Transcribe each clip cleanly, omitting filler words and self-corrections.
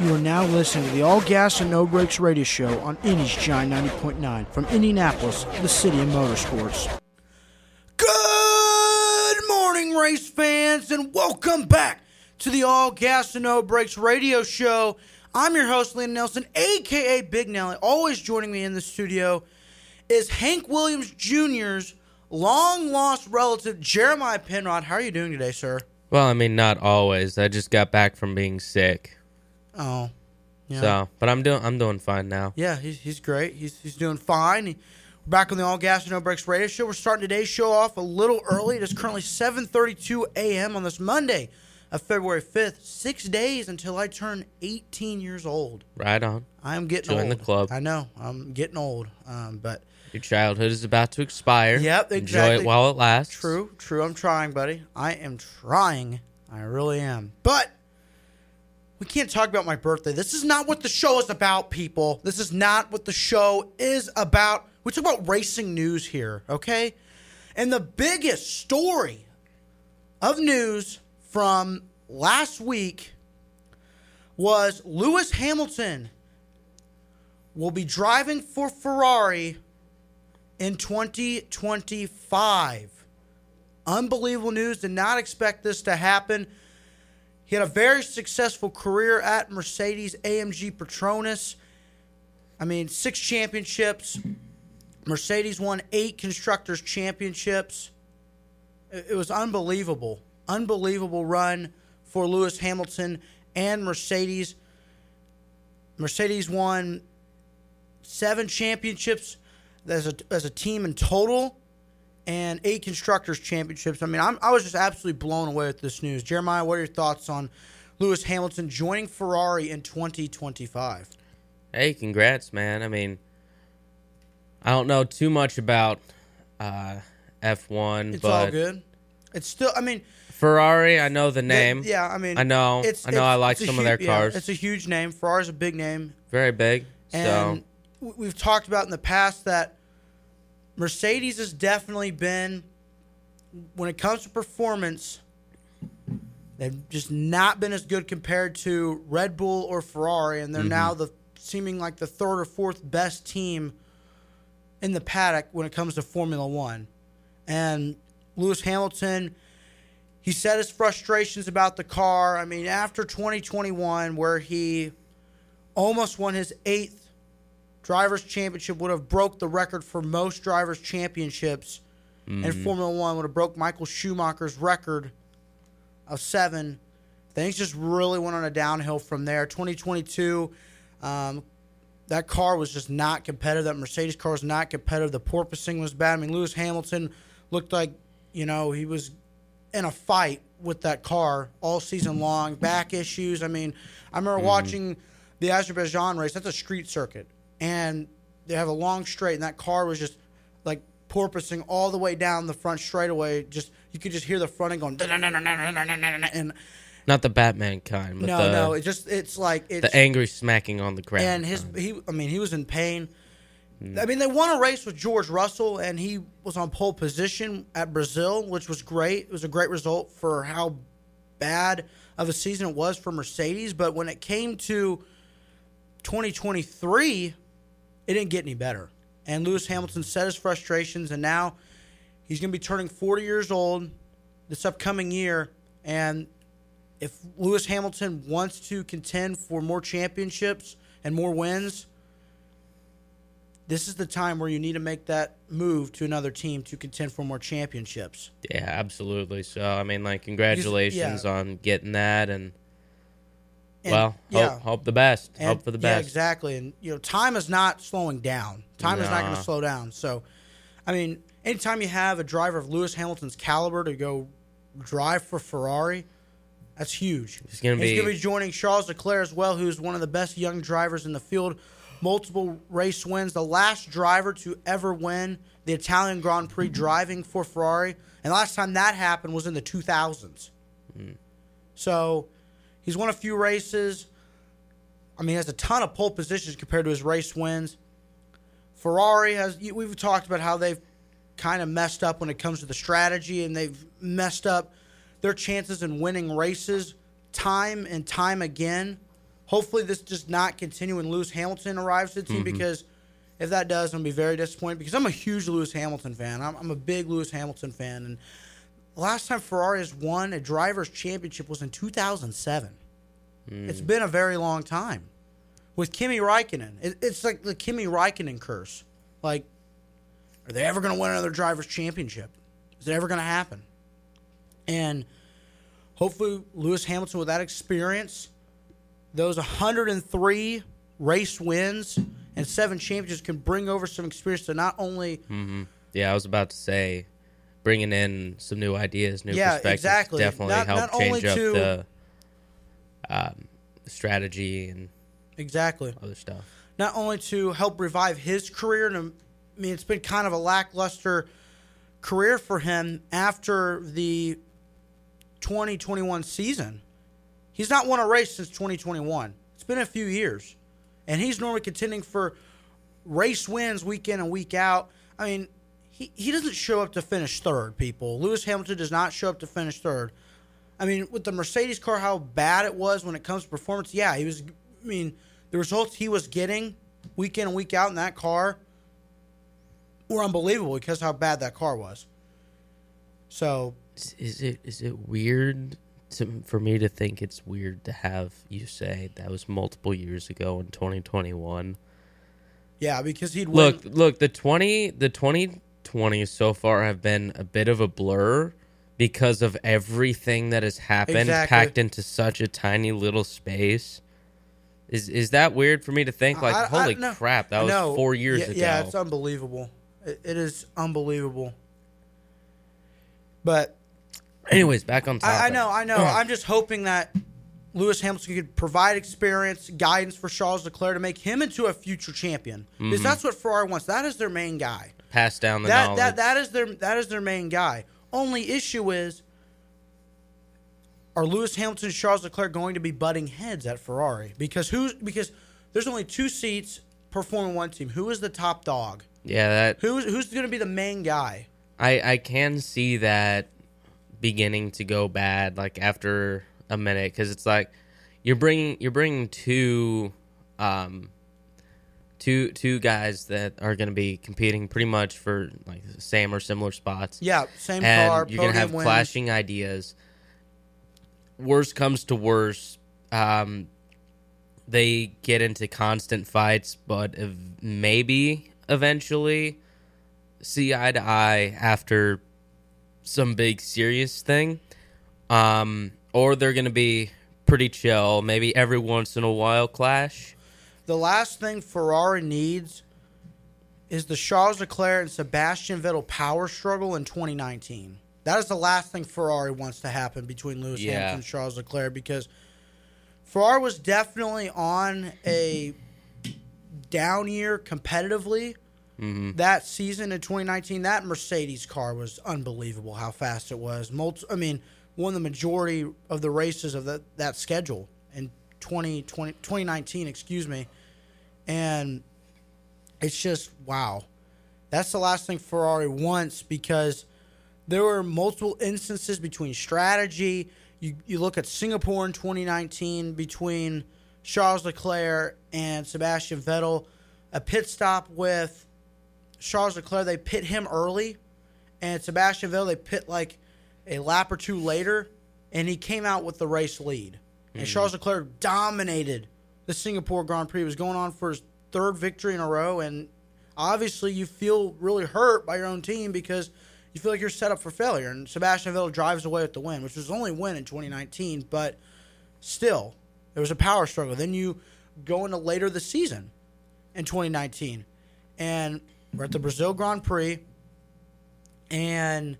You are now listening to the All Gas and No Brakes radio show on Indy's Giant 90.9 from Indianapolis, the city of motorsports. Good morning, race fans, and welcome back to the All Gas and No Brakes radio show. I'm your host, Landon Nelson, a.k.a. Big Nelly. Always joining me in the studio is Hank Williams Jr.'s long-lost relative, Jeremiah Penrod. How are you doing today, sir? Well, I mean, not always. I just got back from being sick. Oh, yeah. So, but I'm doing fine now. Yeah, he's great. He's doing fine. We're back on the All Gas and No Brakes radio show. We're starting today's show off a little early. It is currently 7:32 a.m. on this Monday of February 5th. 6 days until I turn 18 years old. Right on. I'm getting old. Join the club. I know. I'm getting old. But your childhood is about to expire. Yep, exactly. Enjoy it while it lasts. True. I'm trying, buddy. I am trying. I really am. But we can't talk about my birthday. This is not what the show is about, people. This is not what the show is about. We talk about racing news here, okay? And the biggest story of news from last week was Lewis Hamilton will be driving for Ferrari in 2025. Unbelievable news. Did not expect this to happen. He had a very successful career at Mercedes-AMG Petronas. 6 championships. Mercedes won 8 Constructors' Championships. It was unbelievable. Unbelievable run for Lewis Hamilton and Mercedes. Mercedes won 7 championships as a team in total, and 8 Constructors' Championships. I was just absolutely blown away with this news. Jeremiah, what are your thoughts on Lewis Hamilton joining Ferrari in 2025? Hey, congrats, man. I don't know too much about F1, It's but all good. It's still, Ferrari, I know the name. I know. I like some of their cars. It's a huge name. Ferrari's a big name. Very big. And we've talked about in the past that Mercedes has definitely been, when it comes to performance, they've just not been as good compared to Red Bull or Ferrari, and they're now seeming like the 3rd or 4th best team in the paddock when it comes to Formula One. And Lewis Hamilton, he said his frustrations about the car. After 2021, where he almost won his 8th Drivers' Championship, would have broke the record for most Drivers' Championships in Formula One, would have broke Michael Schumacher's record of 7. Things just really went on a downhill from there. 2022, that car was just not competitive. That Mercedes car was not competitive. The porpoising was bad. Lewis Hamilton looked like, he was in a fight with that car all season long. Back issues. I remember watching the Azerbaijan race. That's a street circuit. And they have a long straight, and that car was just like porpoising all the way down the front straightaway. You could just hear the front end going. And not the Batman kind, but no. It's the angry smacking on the ground. And he was in pain. They won a race with George Russell, and he was on pole position at Brazil, which was great. It was a great result for how bad of a season it was for Mercedes. But when it came to 2023, it didn't get any better. And Lewis Hamilton set his frustrations, and now he's going to be turning 40 years old this upcoming year. And if Lewis Hamilton wants to contend for more championships and more wins, this is the time where you need to make that move to another team to contend for more championships. Yeah, absolutely. So, congratulations on getting that, and hope the best. Hope for the best. Yeah, exactly. And, time is not slowing down. Time is not going to slow down. So, anytime you have a driver of Lewis Hamilton's caliber to go drive for Ferrari, that's huge. He's going to be joining Charles Leclerc as well, who's one of the best young drivers in the field. Multiple race wins. The last driver to ever win the Italian Grand Prix driving for Ferrari. And the last time that happened was in the 2000s. So he's won a few races. He has a ton of pole positions compared to his race wins. Ferrari we've talked about how they've kind of messed up when it comes to the strategy, and they've messed up their chances in winning races time and time again. Hopefully this does not continue when Lewis Hamilton arrives to the team, because if that does, I'm going to be very disappointed, because I'm a huge Lewis Hamilton fan. I'm a big Lewis Hamilton fan. And the last time Ferrari has won a driver's championship was in 2007. It's been a very long time. With Kimi Räikkönen. It's like the Kimi Räikkönen curse. Like, are they ever going to win another driver's championship? Is it ever going to happen? And hopefully Lewis Hamilton, with that experience, those 103 race wins and 7 championships, can bring over some experience to not only... Yeah, I was about to say, bringing in some new ideas, new perspectives, exactly. definitely help change up the strategy and other stuff. Not only to help revive his career, and I mean, it's been kind of a lackluster career for him after the 2021 season. He's not won a race since 2021. It's been a few years. And he's normally contending for race wins week in and week out. I mean, he doesn't show up to finish third, people. Lewis Hamilton does not show up to finish third. I mean, with the Mercedes car, how bad it was when it comes to performance, yeah, the results he was getting week in and week out in that car were unbelievable because of how bad that car was. So, is it weird for me to think it's weird to have you say that was multiple years ago in 2021? Yeah, because he'd look the 2020s so far have been a bit of a blur because of everything that has happened packed into such a tiny little space. Is that weird for me to think? Like, holy crap, that was 4 years ago. Yeah, it's unbelievable. It is unbelievable. But anyways, back on topic. I know. I'm just hoping that Lewis Hamilton could provide experience, guidance for Charles Leclerc to make him into a future champion. Because that's what Ferrari wants. That is their main guy. Pass down the knowledge. That is their main guy. Only issue is, are Lewis Hamilton and Charles Leclerc going to be butting heads at Ferrari? Because there's only 2 seats per Formula 1 team. Who is the top dog? Yeah, who's going to be the main guy? I can see that beginning to go bad, like, after a minute, because it's like you're bringing two guys that are going to be competing pretty much for like the same or similar spots. Yeah, same and car. You're going to have wins. clashing ideas. Worst comes to worst, they get into constant fights, but maybe eventually see eye to eye after some big serious thing. Or they're going to be pretty chill, maybe every once in a while clash. The last thing Ferrari needs is the Charles Leclerc and Sebastian Vettel power struggle in 2019. That is the last thing Ferrari wants to happen between Lewis Hamilton and Charles Leclerc, because Ferrari was definitely on a down year competitively. That season in 2019, that Mercedes car was unbelievable how fast it was. Won the majority of the races of that schedule in 2019, excuse me. And it's just, wow. That's the last thing Ferrari wants, because there were multiple instances between strategy. You look at Singapore in 2019 between Charles Leclerc and Sebastian Vettel. A pit stop with Charles Leclerc, they pit him early, and Sebastian Vettel, they pit like a lap or 2 later, and he came out with the race lead. And Charles Leclerc dominated the Singapore Grand Prix. He was going on for his 3rd victory in a row, and obviously you feel really hurt by your own team because you feel like you're set up for failure. And Sebastian Vettel drives away with the win, which was his only win in 2019, but still, there was a power struggle. Then you go into later the season in 2019, and we're at the Brazil Grand Prix, and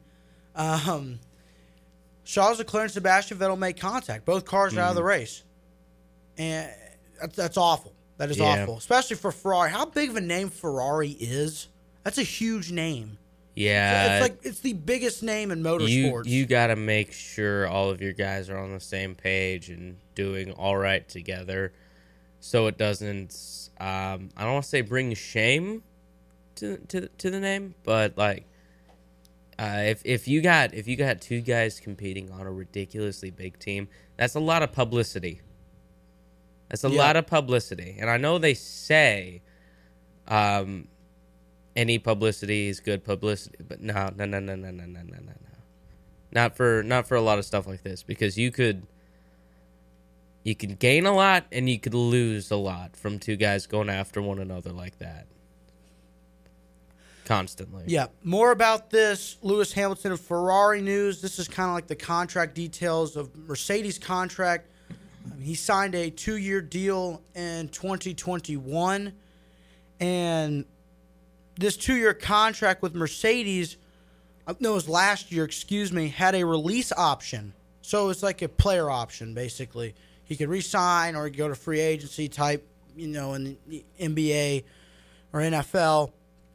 Charles Leclerc and Sebastian Vettel make contact. Both cars are out of the race. And that's awful. That is awful. Especially for Ferrari. How big of a name Ferrari is? That's a huge name. Yeah. It's the biggest name in motorsports. You got to make sure all of your guys are on the same page and doing all right together, so it doesn't, I don't want to say bring shame to the name, but like, if you got 2 guys competing on a ridiculously big team, that's a lot of publicity. That's a Yeah. lot of publicity. And I know they say any publicity is good publicity, but no. Not for a lot of stuff like this, because you could gain a lot and you could lose a lot from two guys going after one another like that constantly. Yeah, more about this Lewis Hamilton and Ferrari news. This is kind of like the contract details of Mercedes' contract. He signed a 2-year deal in 2021, and this 2-year contract with Mercedes, no, it was last year, had a release option. So it's like a player option, basically. He could re-sign or he could go to free agency type, in the NBA or NFL.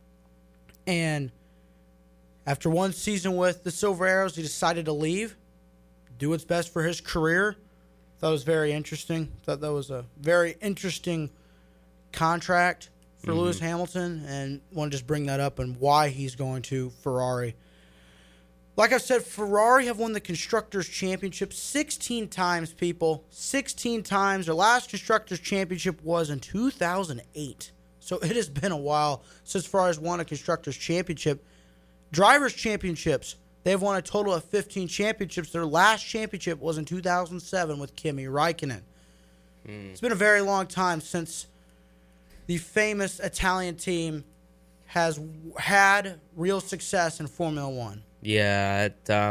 And after one season with the Silver Arrows, he decided to leave, do what's best for his career. Thought it was very interesting. Thought that was a very interesting contract for Lewis Hamilton, and want to just bring that up and why he's going to Ferrari. Like I said, Ferrari have won the Constructors' Championship 16 times, people. 16 times. Their last Constructors' Championship was in 2008. So it has been a while since Ferrari's won a Constructors' Championship. Drivers' Championships, they've won a total of 15 championships. Their last championship was in 2007 with Kimi Räikkönen. It's been a very long time since the famous Italian team has had real success in Formula One. Yeah,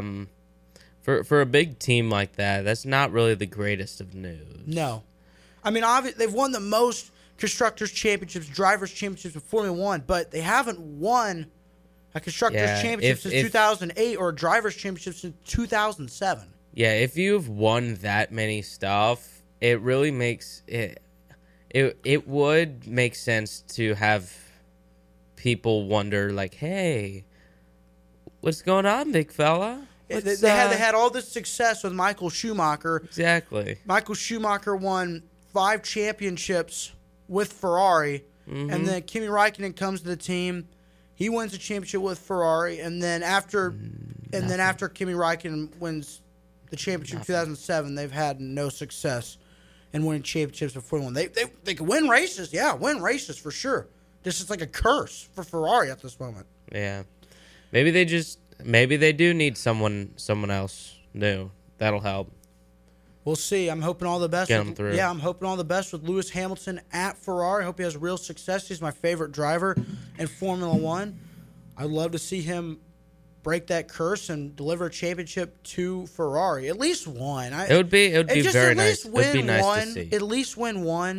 for a big team like that, that's not really the greatest of news. No. I mean, they've won the most Constructors' Championships, Drivers' Championships in Formula One, but they haven't won a Constructors' Championship since 2008 or a Drivers' Championship since 2007. Yeah, if you've won that many stuff, it really makes it. It would make sense to have people wonder, like, hey, what's going on, big fella? They had all this success with Michael Schumacher. Exactly. Michael Schumacher won 5 championships with Ferrari, and then Kimi Räikkönen comes to the team. He wins a championship with Ferrari, and then after Kimi Räikkönen wins the championship in 2007, they've had no success in winning championships with Formula One. They can win races, win races for sure. This is like a curse for Ferrari at this moment. Yeah, maybe they do need someone else new. That'll help. We'll see. I'm hoping all the best. Get him through. Yeah, I'm hoping all the best with Lewis Hamilton at Ferrari. I hope he has real success. He's my favorite driver in Formula One. I'd love to see him break that curse and deliver a championship to Ferrari. At least one. It would be very nice. It would be nice to see. At least win one.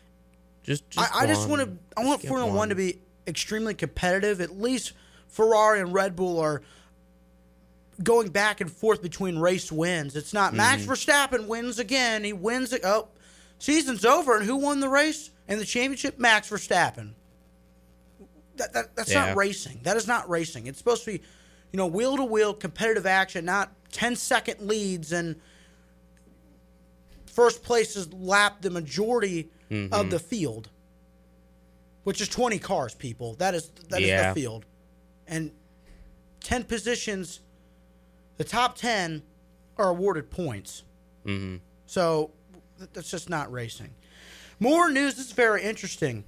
I want Formula One to be extremely competitive. At least Ferrari and Red Bull are going back and forth between race wins. It's not Max Verstappen wins again. He wins it. Oh, season's over, and who won the race and the championship? Max Verstappen. That's not racing. That is not racing. It's supposed to be, wheel to wheel competitive action, not 10-second leads and first place is lapped the majority of the field, which is 20 cars. People, that is the field, and 10 positions. The top 10 are awarded points. So that's just not racing. More news. This is very interesting.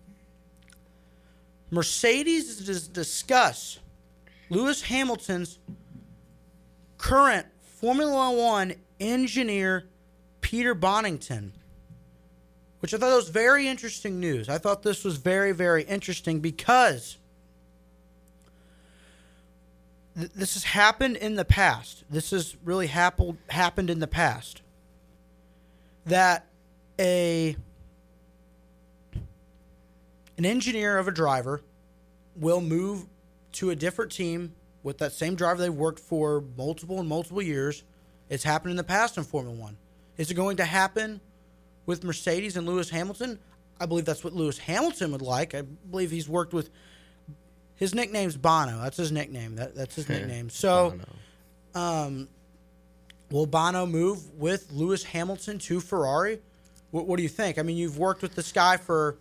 Mercedes discuss Lewis Hamilton's current Formula One engineer, Peter Bonington, which I thought was very interesting news. I thought this was very, very interesting because this has happened in the past. This has really happened in the past. That an engineer of a driver will move to a different team with that same driver they've worked for multiple years. It's happened in the past in Formula One. Is it going to happen with Mercedes and Lewis Hamilton? I believe that's what Lewis Hamilton would like. I believe he's worked with. His nickname's Bono. That's his nickname. That's his nickname. So, will Bono move with Lewis Hamilton to Ferrari? What do you think? I mean, you've worked with this guy for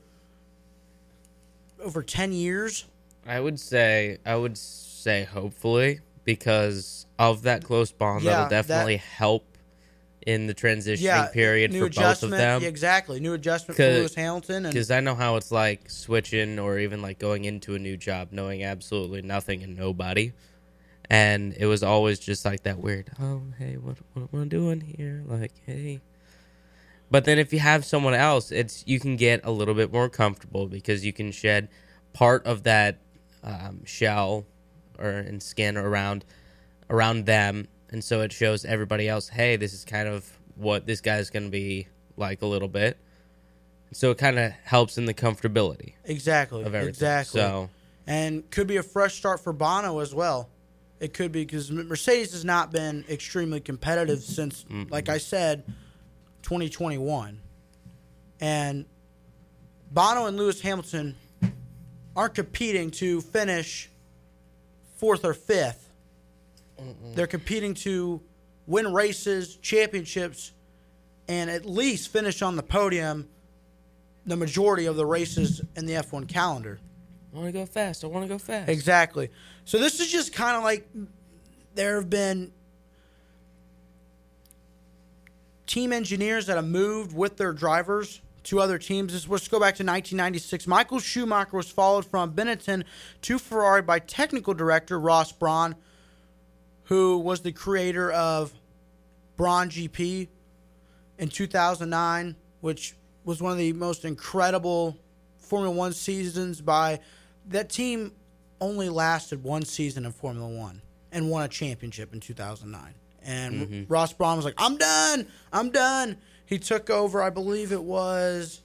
over 10 years. I would say hopefully, because of that close bond. That'll definitely help in the transitioning period new for both of them. Exactly, new adjustment for Lewis Hamilton. Because I know how it's like switching or even like going into a new job, knowing absolutely nothing and nobody. And it was always just like that weird, oh, hey, what am I doing here? Like, hey. But then if you have someone else, you can get a little bit more comfortable because you can shed part of that shell and skin around them. And so it shows everybody else, hey, this is kind of what this guy's going to be like a little bit. So it kind of helps in the comfortability. Exactly. Of everything. Exactly. So, and could be a fresh start for Bono as well. It could be because Mercedes has not been extremely competitive since, like I said, 2021. And Bono and Lewis Hamilton aren't competing to finish 4th or 5th. They're competing to win races, championships, and at least finish on the podium the majority of the races in the F1 calendar. I want to go fast. Exactly. So this is just kind of like there have been team engineers that have moved with their drivers to other teams. Let's go back to 1996. Michael Schumacher was followed from Benetton to Ferrari by technical director Ross Brawn, who was the creator of Brawn GP in 2009, which was one of the most incredible Formula One seasons. That team only lasted one season in Formula One and won a championship in 2009. And Ross Brawn was like, I'm done. He took over, I believe it was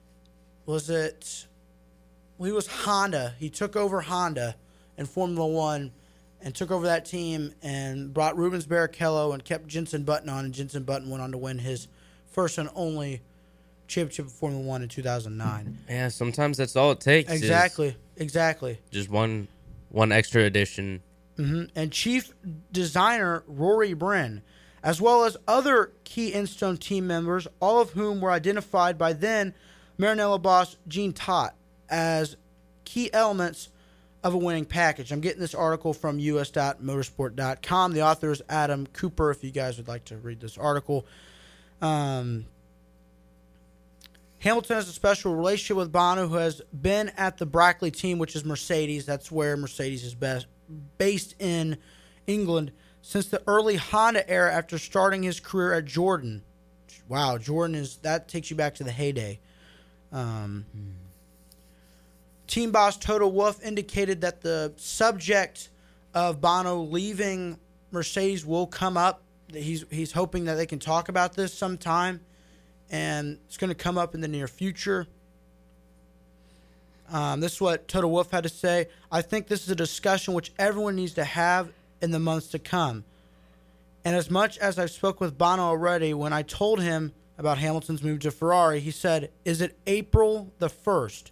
Honda. He took over Honda in Formula One and took over that team and brought Rubens Barrichello and kept Jenson Button on, and Jenson Button went on to win his first and only championship of Formula One in 2009. Yeah, sometimes that's all it takes. Exactly. Just one extra addition. And chief designer Rory Brin, as well as other key Instone team members, all of whom were identified by then Maranello boss Gene Tott as key elements of a winning package. I'm getting this article from us.motorsport.com. The author is Adam Cooper, if you guys would like to read this article. Hamilton has a special relationship with Bono, who has been at the Brackley team, which is Mercedes. That's where Mercedes is based in England since the early Honda era after starting his career at Jordan. Wow, Jordan that takes you back to the heyday. Team boss Toto Wolff indicated that the subject of Bono leaving Mercedes will come up. He's hoping that they can talk about this sometime, and it's going to come up in the near future. This is what Toto Wolff had to say. I think this is a discussion which everyone needs to have in the months to come. And as much as I've spoke with Bono already, when I told him about Hamilton's move to Ferrari, he said, "Is it April the 1st?"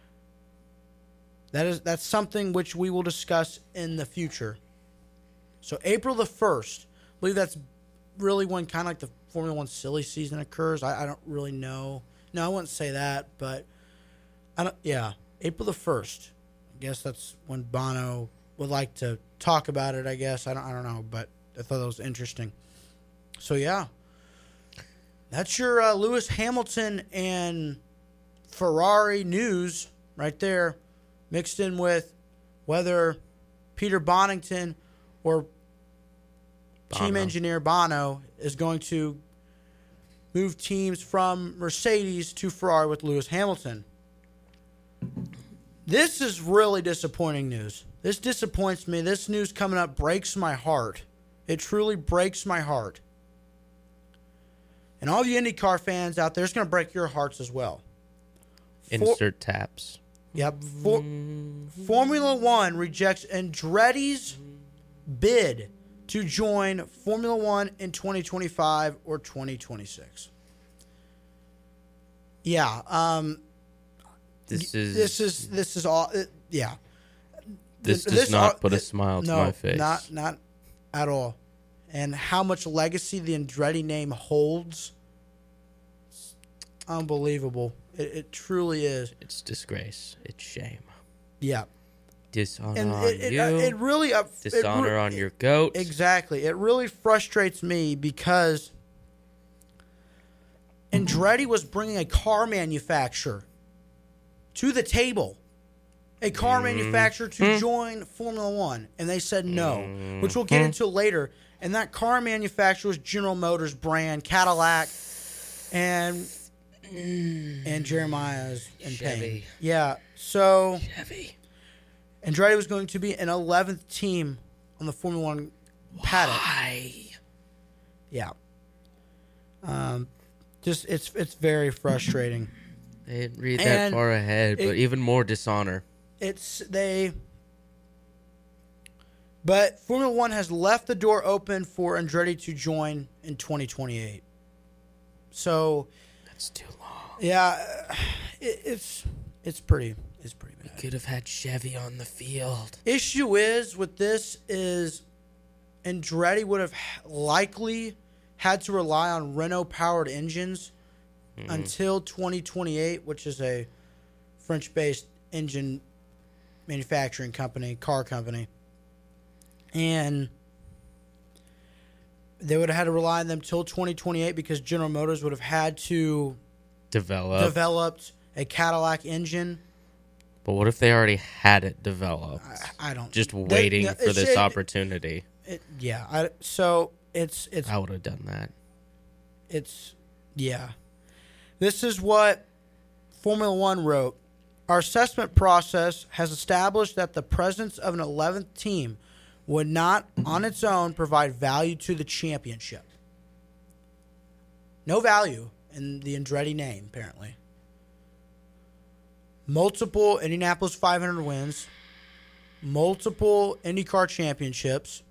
That's something which we will discuss in the future. So April the 1st, I believe that's really when kind of like the Formula One silly season occurs. I don't really know. No, I wouldn't say that, but April the 1st. I guess that's when Bono would like to talk about it, I guess. I don't know, but I thought that was interesting. So yeah. That's your Lewis Hamilton and Ferrari news right there, mixed in with whether Peter Bonington or team engineer Bono is going to move teams from Mercedes to Ferrari with Lewis Hamilton. This is really disappointing news. This disappoints me. This news coming up breaks my heart. It truly breaks my heart. And all you IndyCar fans out there, it's going to break your hearts as well. Insert taps. Yep. Formula One rejects Andretti's bid to join Formula One in 2025 or 2026. Yeah. This is all. Yeah. This does not put a smile to my face. Not at all. And how much legacy the Andretti name holds, it's unbelievable. It truly is. It's disgrace. It's shame. Yeah. Dishonor and on you. It really dishonor on your goat. Exactly. It really frustrates me because Andretti was bringing a car manufacturer to the table, a car manufacturer to join Formula One, and they said no, which we'll get into later. And that car manufacturer was General Motors brand, Cadillac, and Jeremiah's and Chevy. Payne. Yeah, so Chevy. Andretti was going to be an 11th team on the Formula One paddock. Why? Yeah. Just it's very frustrating. They didn't read that And far ahead, but even more dishonor. But Formula One has left the door open for Andretti to join in 2028. So That's too long. yeah, it's pretty bad. Could have had Chevy on the field. Issue is with this is Andretti would have likely had to rely on Renault powered engines until 2028, which is a French-based engine manufacturing company, car company. And they would have had to rely on them till 2028 because General Motors would have had to develop a Cadillac engine. But what if they already had it developed? I don't. Just waiting for this opportunity. So it's. I would have done that. Yeah. This is what Formula One wrote. Our assessment process has established that the presence of an 11th team would not, on its own, provide value to the championship. No value in the Andretti name, apparently. Multiple Indianapolis 500 wins, multiple IndyCar championships.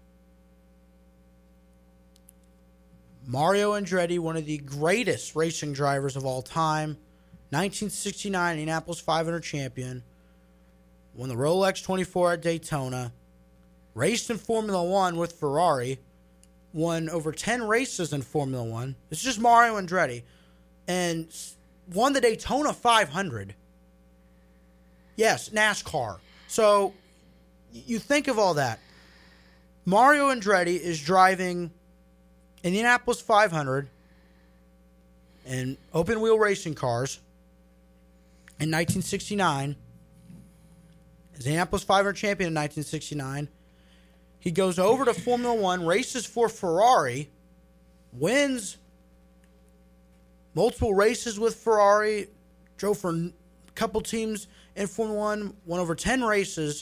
Mario Andretti, one of the greatest racing drivers of all time, 1969 Indianapolis 500 champion, won the Rolex 24 at Daytona, raced in Formula One with Ferrari, won over 10 races in Formula One. It's just Mario Andretti, and won the Daytona 500. Yes, NASCAR. So you think of all that. Mario Andretti is driving Indianapolis 500 and open wheel racing cars in 1969. As Indianapolis 500 champion in 1969. He goes over to Formula One, races for Ferrari, wins multiple races with Ferrari, drove for a couple teams in Formula One, won over 10 races,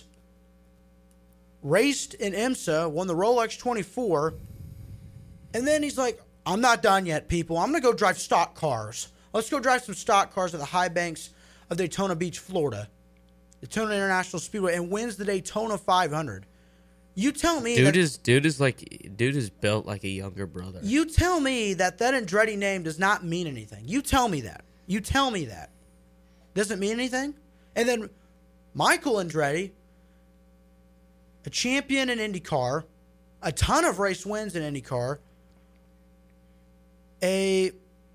raced in IMSA, won the Rolex 24, and then he's like, I'm not done yet, people. I'm going to go drive stock cars. Let's go drive some stock cars at the high banks of Daytona Beach, Florida. Daytona International Speedway, and wins the Daytona 500. You tell me dude is built like a younger brother. You tell me that Andretti name does not mean anything. You tell me that. Doesn't mean anything? And then Michael Andretti, a champion in IndyCar, a ton of race wins in IndyCar, a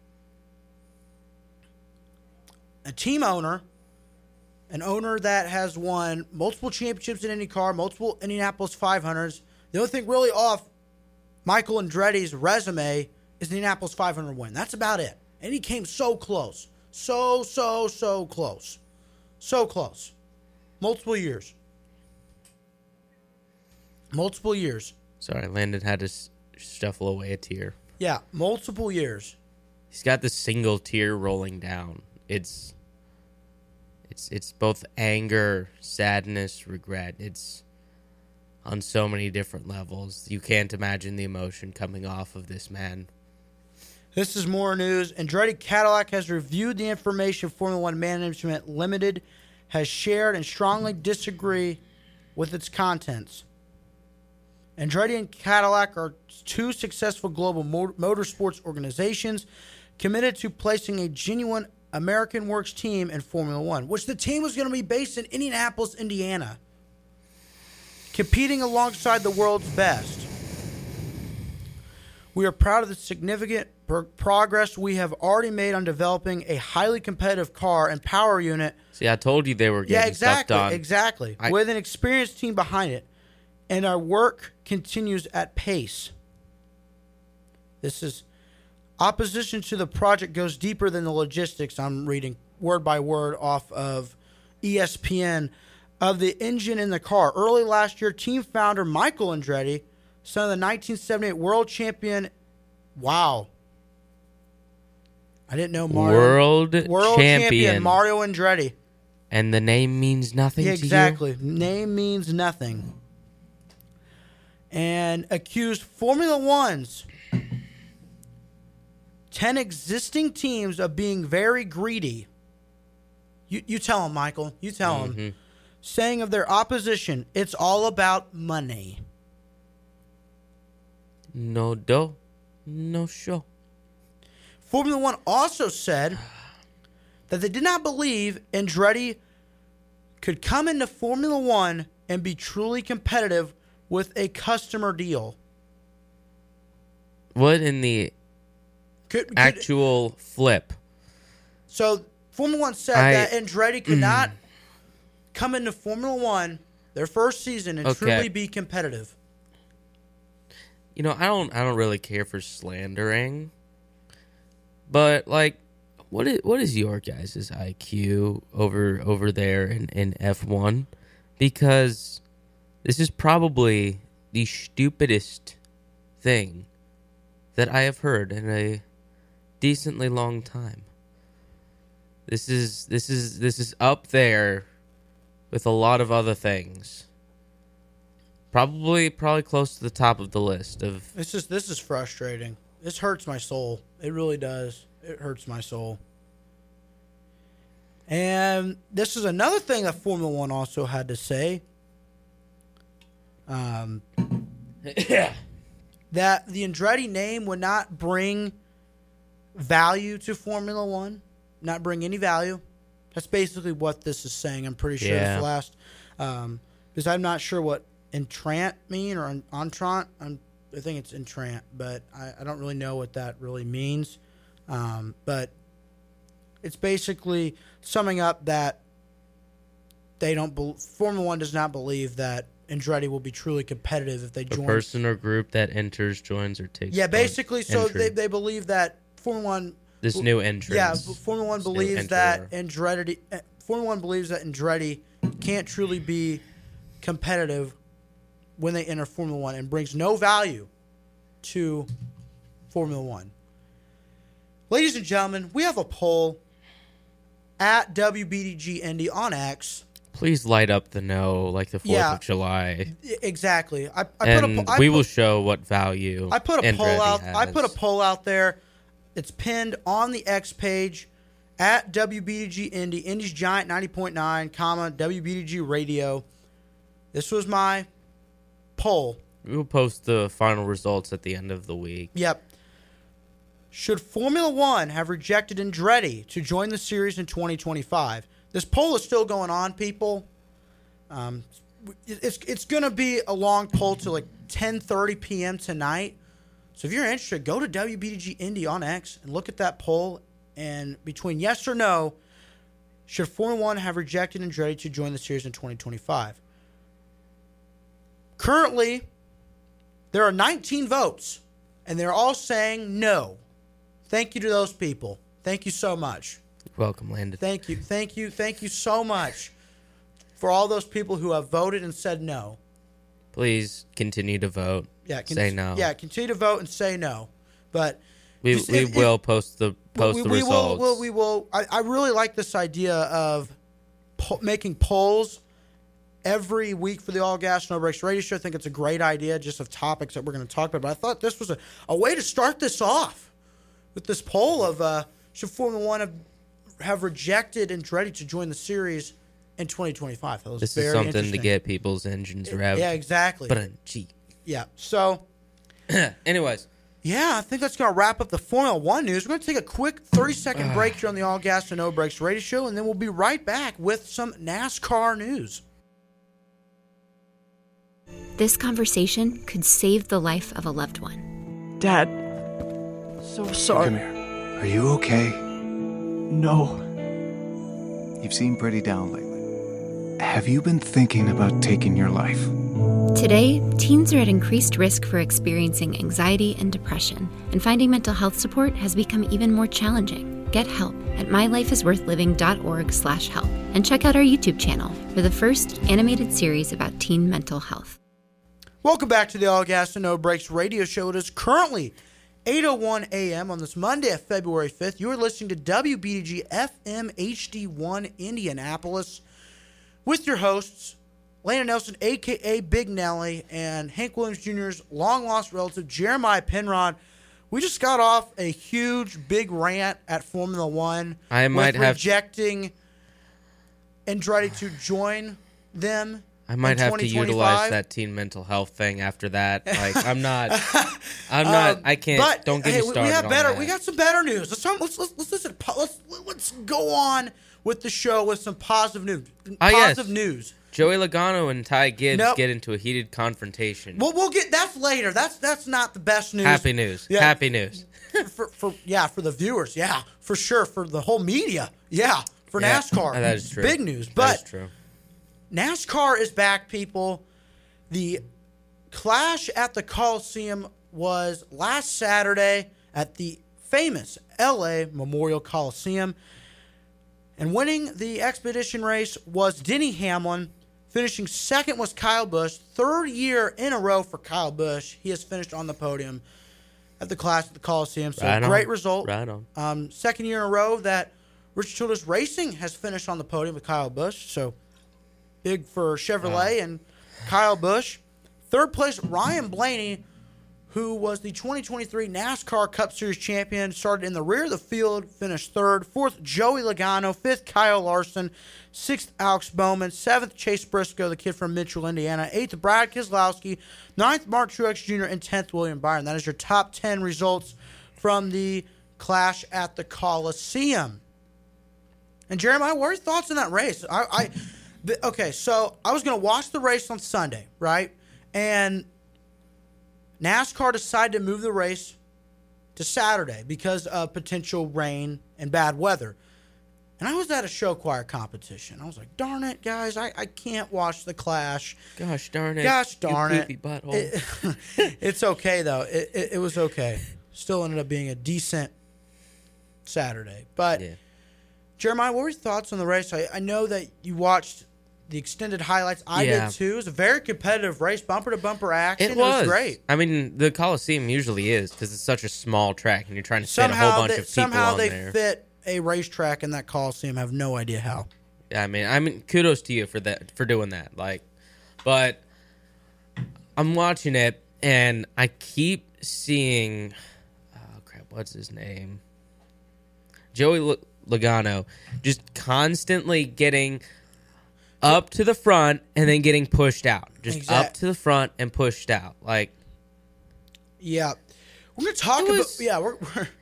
team owner, an owner that has won multiple championships in IndyCar, multiple Indianapolis 500s. The only thing really off Michael Andretti's resume is the Indianapolis 500 win. That's about it. And he came so close. So close. So close. Multiple years. Sorry, Landon had to shuffle away a tear. Yeah, multiple years. He's got the single tear rolling down. It's both anger, sadness, regret. It's on so many different levels. You can't imagine the emotion coming off of this man. This is more news. Andretti Cadillac has reviewed the information Formula One Management Limited has shared and strongly disagree with its contents. Andretti and Cadillac are two successful global motorsports organizations committed to placing a genuine American Works team in Formula One, which the team was going to be based in Indianapolis, Indiana, competing alongside the world's best. We are proud of the significant progress we have already made on developing a highly competitive car and power unit. See, I told you they were getting stuff done. Exactly. With an experienced team behind it. And our work continues at pace. Opposition to the project goes deeper than the logistics. I'm reading word by word off of ESPN of the engine in the car. Early last year, team founder Michael Andretti, son of the 1978 world champion. Wow. I didn't know World champion Mario Andretti. And the name means nothing Yeah, to you? exactly. Name means nothing. And accused Formula One's 10 existing teams of being very greedy. You tell him, Michael. You tell him. Saying of their opposition, it's all about money. No dough, no show. Formula One also said that they did not believe Andretti could come into Formula One and be truly competitive with a customer deal. What in the actual flip? So Formula One said that Andretti could not come into Formula One their first season and truly be competitive. You know, I don't really care for slandering, but like, what is your guys' IQ over there in F1? Because this is probably the stupidest thing that I have heard in a decently long time. This is up there with a lot of other things. Probably close to the top of the list of. This is frustrating. This hurts my soul. It really does. It hurts my soul. And this is another thing that Formula One also had to say. That the Andretti name would not bring value to Formula One, not bring any value. That's basically what this is saying. I'm pretty sure it's the last, because I'm not sure what entrant mean or entrant. I think it's entrant, but I don't really know what that really means. But it's basically summing up that they don't. Formula One does not believe that Andretti will be truly competitive if they join. A person or group that enters, joins, or takes. Yeah, basically. So they believe that Formula One. This new entrance. Yeah, Formula One believes that Andretti. Formula One believes that Andretti can't truly be competitive when they enter Formula One and brings no value to Formula One. Ladies and gentlemen, we have a poll at WBDG Indy on X. Please light up the no like the 4th of July. Exactly. We will show what value I put a poll out. has. I put a poll out there. It's pinned on the X page at WBDG Indy, Indy's Giant 90.9, WBDG Radio. This was my poll. We will post the final results at the end of the week. Yep. Should Formula One have rejected Andretti to join the series in 2025? This poll is still going on, people. It's going to be a long poll till like 10:30 p.m. tonight. So if you're interested, go to WBDG Indy on X and look at that poll. And between yes or no, should Formula One have rejected Andretti to join the series in 2025? Currently, there are 19 votes, and they're all saying no. Thank you to those people. Thank you so much. Welcome, Landon. Thank you so much for all those people who have voted and said no. Please continue to vote. Say no. Yeah, continue to vote and say no. But we will post the results. We will. I really like this idea of making polls every week for the All Gas No Brakes radio show. I think it's a great idea, just of topics that we're going to talk about. But I thought this was a way to start this off with this poll of should Formula One have rejected Andretti to join the series in 2025. This is something to get people's engines revved. Yeah, exactly. Gee. Yeah. So, anyways. Yeah, I think that's going to wrap up the Formula One news. We're going to take a quick 30-second break here on the All Gas and No Brakes radio show, and then we'll be right back with some NASCAR news. This conversation could save the life of a loved one. Dad, so sorry. Come here. Are you okay? No. You've seemed pretty down lately. Have you been thinking about taking your life? Today, teens are at increased risk for experiencing anxiety and depression, and finding mental health support has become even more challenging. Get help at mylifeisworthliving.org/help and check out our YouTube channel for the first animated series about teen mental health. Welcome back to the All Gas and No Brakes radio show. It is currently 8:01 a.m. on this Monday, February 5th. You are listening to WBDG FM HD1 Indianapolis with your hosts, Lana Nelson, a.k.a. Big Nelly, and Hank Williams Jr.'s long-lost relative, Jeremiah Penrod. We just got off a huge, big rant at Formula One rejecting Andretti to join them. I might have to utilize that teen mental health thing after that. Like, I can't. But, don't get me started. We have better. On that. We got some better news. Let's go on with the show with some positive news. News. Joey Logano and Ty Gibbs get into a heated confrontation. Well, we'll get that's later. That's not the best news. Happy news. Yeah. Happy news. for the viewers. Yeah, for sure. For the whole media. Yeah, for NASCAR. That is true. Big news. But that is true. NASCAR is back, people. The Clash at the Coliseum was last Saturday at the famous LA Memorial Coliseum. And winning the Expedition race was Denny Hamlin. Finishing second was Kyle Busch. Third year in a row for Kyle Busch. He has finished on the podium at the Clash at the Coliseum. So great result. Right on. Second year in a row that Richard Childress Racing has finished on the podium with Kyle Busch. So big for Chevrolet and Kyle Busch. Third place, Ryan Blaney, who was the 2023 NASCAR Cup Series champion, started in the rear of the field, finished third. Fourth, Joey Logano. Fifth, Kyle Larson. Sixth, Alex Bowman. Seventh, Chase Briscoe, the kid from Mitchell, Indiana. Eighth, Brad Keselowski. Ninth, Mark Truex Jr. And 10th, William Byron. That is your top 10 results from the Clash at the Coliseum. And Jeremiah, what are your thoughts on that race? Okay, so I was going to watch the race on Sunday, right? And NASCAR decided to move the race to Saturday because of potential rain and bad weather. And I was at a show choir competition. I was like, darn it, guys, I can't watch the Clash. Gosh darn it. Gosh darn it. Butthole. It's okay, though. It was okay. Still ended up being a decent Saturday. But, Jeremiah, what were your thoughts on the race? I know that you watched the extended highlights. I did too. It was a very competitive race, bumper to bumper action. It was great. I mean, the Coliseum usually is because it's such a small track and you're trying to fit a whole bunch of people on there. Somehow they fit a racetrack in that Coliseum. I have no idea how. Yeah, I mean, kudos to you for doing that. But I'm watching it and I keep seeing, what's his name? Joey Logano just constantly getting up to the front and then getting pushed out. Up to the front and pushed out. Yeah. We're going to talk about... Yeah, we're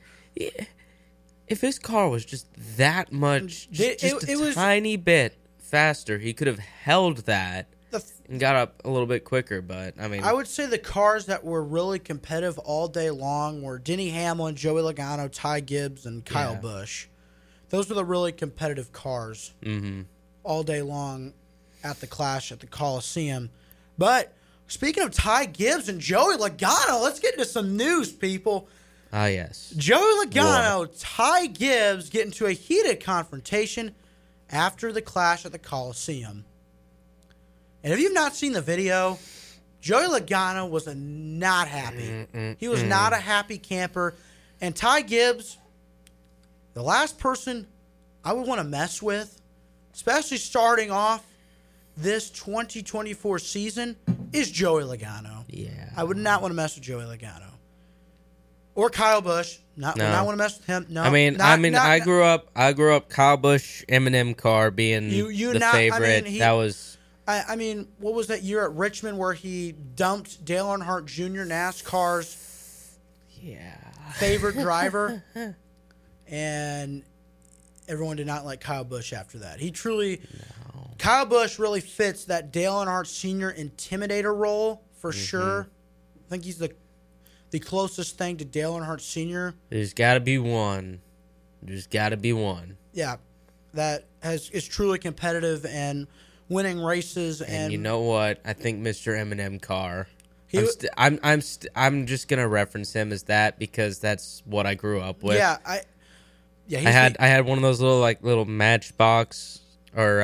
if his car was just that much, a tiny bit faster, he could have held that and got up a little bit quicker. But, I mean... I would say the cars that were really competitive all day long were Denny Hamlin, Joey Logano, Ty Gibbs, and Kyle Busch. Those were the really competitive cars. Mm-hmm. All day long at the Clash at the Coliseum. But speaking of Ty Gibbs and Joey Logano, let's get into some news, people. Ah, yes. Joey Logano, Ty Gibbs get into a heated confrontation after the Clash at the Coliseum. And if you've not seen the video, Joey Logano was not happy. He was not a happy camper. And Ty Gibbs, the last person I would want to mess with, especially starting off this 2024 season, is Joey Logano. Yeah. I would not want to mess with Joey Logano. Or Kyle Busch. Would not want to mess with him. No. I grew up Kyle Busch Eminem car being the favorite. What was that year at Richmond where he dumped Dale Earnhardt Jr., NASCAR's favorite driver? And everyone did not like Kyle Busch after that. Kyle Busch really fits that Dale Earnhardt Sr. intimidator role for sure. I think he's the closest thing to Dale Earnhardt Sr. There's got to be one. Yeah, that is truly competitive and winning races. And you know what? I think Mr. Eminem Carr. He- I'm just gonna reference him as that because that's what I grew up with. He's I had one of those little Matchbox or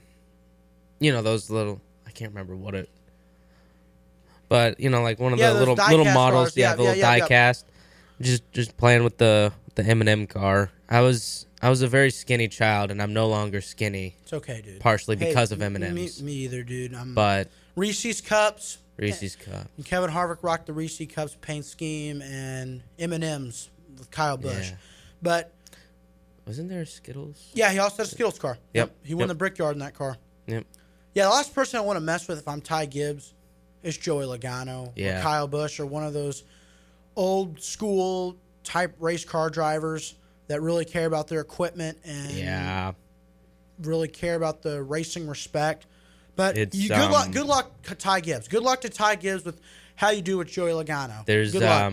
those little, I can't remember what it, but like one of the those little die-cast models, cars. Yeah, little yeah. die-cast. Just playing with the Eminem Carr. I was a very skinny child, and I'm no longer skinny. It's okay, dude. Partially Hey, because of M&Ms. Me either, dude. But Reese's Cups. Reese's Cup. And Kevin Harvick rocked the Reese's Cups paint scheme and M&M's with Kyle Busch. Yeah. But Wasn't there Skittles? yeah, he also had a Skittles car. Yep. He won the Brickyard in that car. Yep. Yeah, the last person I want to mess with if I'm Ty Gibbs is Joey Logano Yeah. or Kyle Busch or one of those old school type race car drivers that really care about their equipment and Yeah. really care about the racing respect. But It's, good luck to Ty Gibbs. Good luck to Ty Gibbs with how you do with Joey Logano. There's good luck.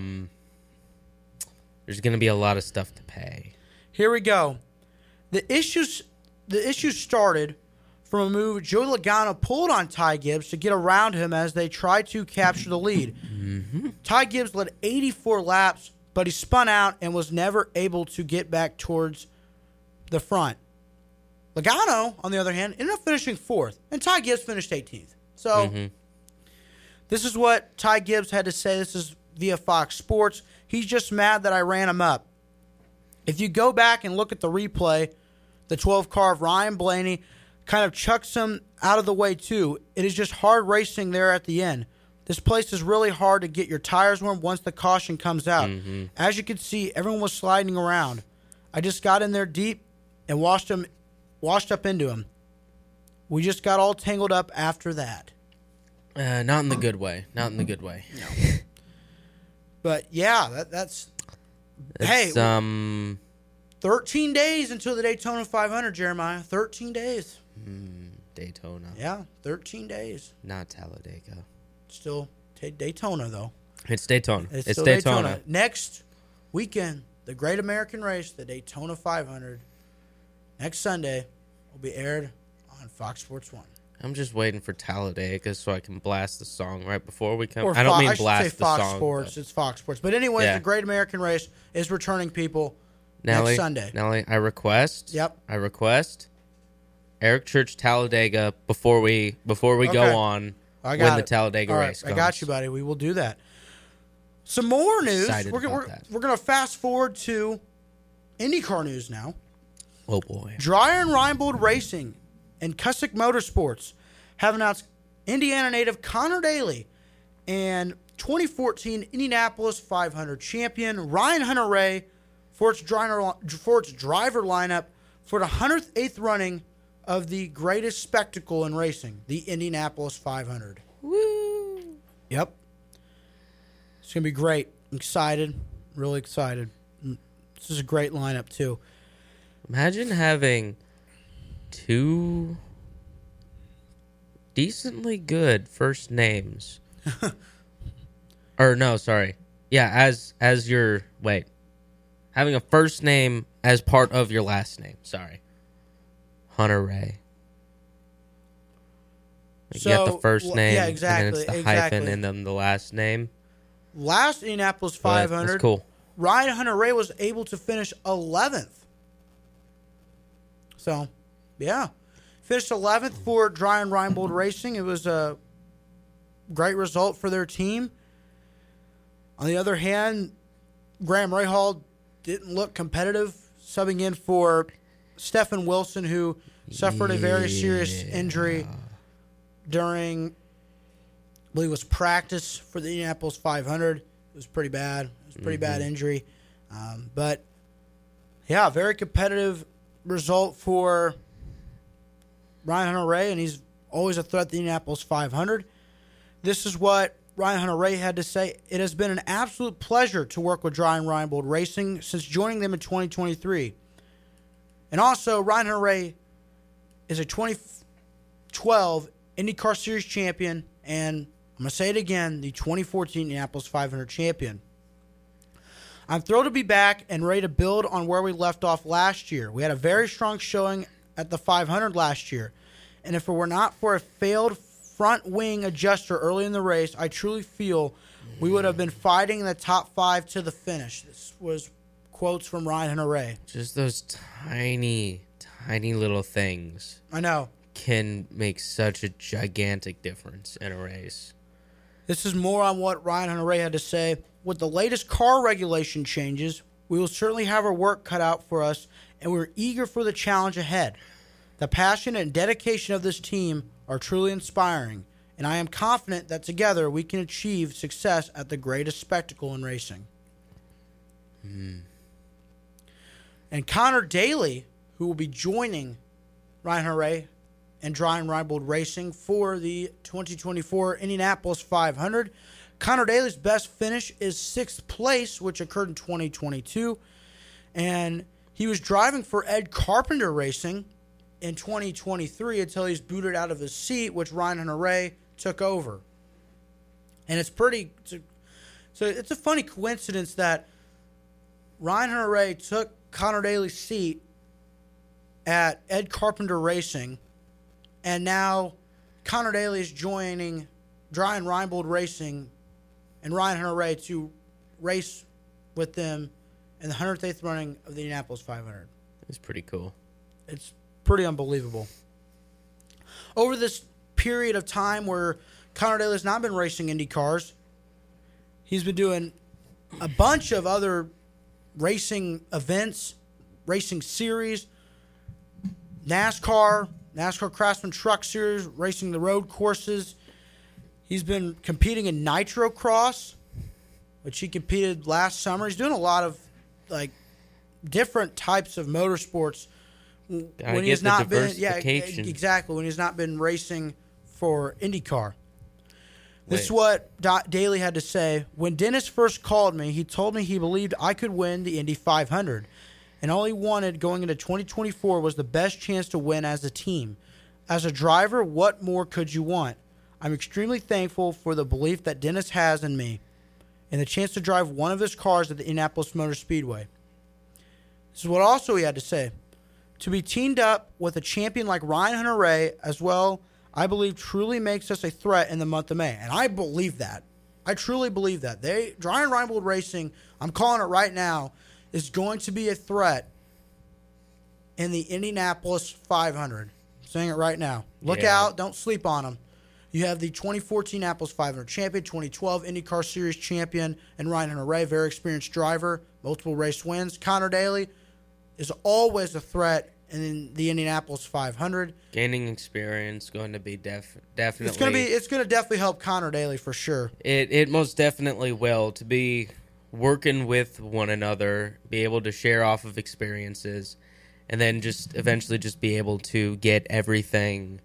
There's gonna be a lot of stuff to pay. Here we go. The issues started from a move Joey Logano pulled on Ty Gibbs to get around him as they tried to capture the lead. Mm-hmm. Ty Gibbs led 84 laps, but he spun out and was never able to get back towards the front. Logano, on the other hand, ended up finishing 4th, and Ty Gibbs finished 18th. So, This is what Ty Gibbs had to say. This is via Fox Sports. He's just mad that I ran him up. If you go back and look at the replay, the 12 car of Ryan Blaney kind of chucks him out of the way too. It is just hard racing there at the end. This place is really hard to get your tires warm once the caution comes out. As you can see, everyone was sliding around. I just got in there deep and washed up into him. We just got all tangled up after that. Not in the good way. Not in the good way. But yeah, that's It's, 13 days until the Daytona 500, Jeremiah. 13 days. Daytona. Yeah, 13 days. Not Talladega. Still Daytona, though. It's Daytona. It's still Daytona. Next weekend, the Great American Race, the Daytona 500, next Sunday, will be aired on Fox Sports 1. I'm just waiting for Talladega so I can blast the song right before we come. Or I don't mean I should blast say the Fox song. Sports. but- It's Fox Sports. But anyway, Yeah. the Great American Race is returning people Nelly, next Sunday. Nelly, I request. Yep. I request Eric Church Talladega before we Okay. go on I when got the it. Talladega All race right, comes. I got you, buddy. We will do that. Some more news. Excited We're about that. going to fast forward to IndyCar news now. Oh boy. Dreyer and Reinbold Racing and Cusick Motorsports have announced Indiana native Connor Daly and 2014 Indianapolis 500 champion Ryan Hunter-Reay for its driver lineup for the 108th running of the greatest spectacle in racing, the Indianapolis 500. Woo. Yep. It's going to be great. I'm excited. Really excited. This is a great lineup, too. Imagine having two decently good first names. Or no, sorry. Yeah, as your having a first name as part of your last name. Sorry. Hunter-Reay. You got the first name, yeah, and exactly, then it's the exactly. hyphen, and then the last name. Last Indianapolis But 500, That's cool. Ryan Hunter-Reay was able to finish 11th. So, yeah. Finished 11th for Dreyer and Reinbold Racing. It was a great result for their team. On the other hand, Graham Rahal didn't look competitive, subbing in for Stephen Wilson, who suffered a very serious injury during, I believe it was practice for the Indianapolis 500. It was pretty bad. It was a pretty bad injury. But, yeah, very competitive result for Ryan Hunter-Reay, and he's always a threat at the Indianapolis 500. This is what Ryan Hunter-Reay had to say. It has been an absolute pleasure to work with Dreyer and Reinbold Racing since joining them in 2023. And also, Ryan Hunter-Reay is a 2012 IndyCar Series champion, and I'm going to say it again, the 2014 Indianapolis 500 champion. I'm thrilled to be back and ready to build on where we left off last year. We had a very strong showing at the 500 last year, and if it were not for a failed front wing adjuster early in the race, I truly feel we would have been fighting in the top 5 to the finish. This was quotes from Ryan Hunter-Reay. Just those tiny little things I know. can make such a gigantic difference in a race. This is more on what Ryan Hunter-Reay had to say. With the latest car regulation changes, we will certainly have our work cut out for us, and we're eager for the challenge ahead. The passion and dedication of this team are truly inspiring, and I am confident that together we can achieve success at the greatest spectacle in racing. And Connor Daly, who will be joining Ryan Hunter-Reay and Ryan Reinbold Racing for the 2024 Indianapolis 500. Connor Daly's best finish is 6th place, which occurred in 2022. And he was driving for Ed Carpenter Racing in 2023 until he's booted out of his seat, which Ryan Hunter-Reay took over. And it's a funny coincidence that Ryan Hunter-Reay took Connor Daly's seat at Ed Carpenter Racing, and now Connor Daly is joining Ryan Reinbold Racing and Ryan Hunter-Reay to race with them in the 108th running of the Indianapolis 500. It's pretty cool. It's pretty unbelievable. Over this period of time where Connor Daly has not been racing Indy cars, he's been doing a bunch of other racing events, racing series, NASCAR Craftsman Truck Series, racing the road courses. He's been competing in Nitro Cross, which he competed last summer. He's doing a lot of different types of motorsports when he's not been exactly when he's not been racing for IndyCar. This is what Daly had to say. When Dennis first called me, he told me he believed I could win the Indy 500. And all he wanted going into 2024 was the best chance to win as a team. As a driver, what more could you want? I'm extremely thankful for the belief that Dennis has in me and the chance to drive one of his cars at the Indianapolis Motor Speedway. This is what also he had to say. To be teamed up with a champion like Ryan Hunter-Reay as well, I believe truly makes us a threat in the month of May. And I believe that. I truly believe that. Ryan Reinbold Racing, I'm calling it right now, is going to be a threat in the Indianapolis 500. I'm saying it right now. Look out. Don't sleep on them. You have the 2014 Indianapolis 500 champion, 2012 IndyCar Series champion, and Ryan Hunter-Reay, very experienced driver, multiple race wins. Connor Daly is always a threat in the Indianapolis 500. Gaining experience, going to be definitely. It's going to definitely help Connor Daly for sure. It most definitely will, to be working with one another, be able to share off of experiences, and then just eventually just be able to get everything.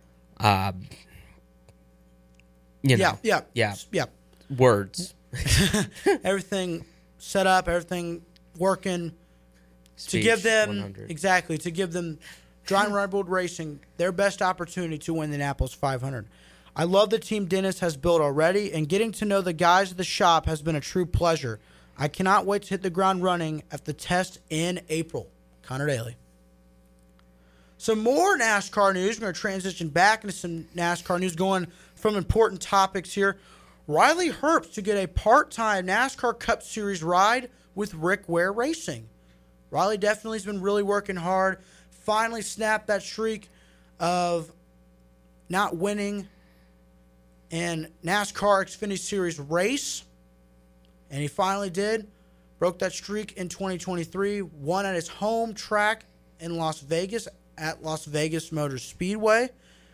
Words. Everything set up, everything working. Speech, to give them 100. to give them Ryan Reinbold Racing their best opportunity to win the Indianapolis 500. I love the team Dennis has built already, and getting to know the guys at the shop has been a true pleasure. I cannot wait to hit the ground running at the test in April. Connor Daly. Some more NASCAR news. We're going to transition back into some NASCAR news, going from important topics here. Riley Herbst to get a part-time NASCAR Cup Series ride with Rick Ware Racing. Riley definitely has been really working hard. Finally snapped that streak of not winning in NASCAR Xfinity Series race. And he finally did. Broke that streak in 2023. Won at his home track in Las Vegas at Las Vegas Motor Speedway.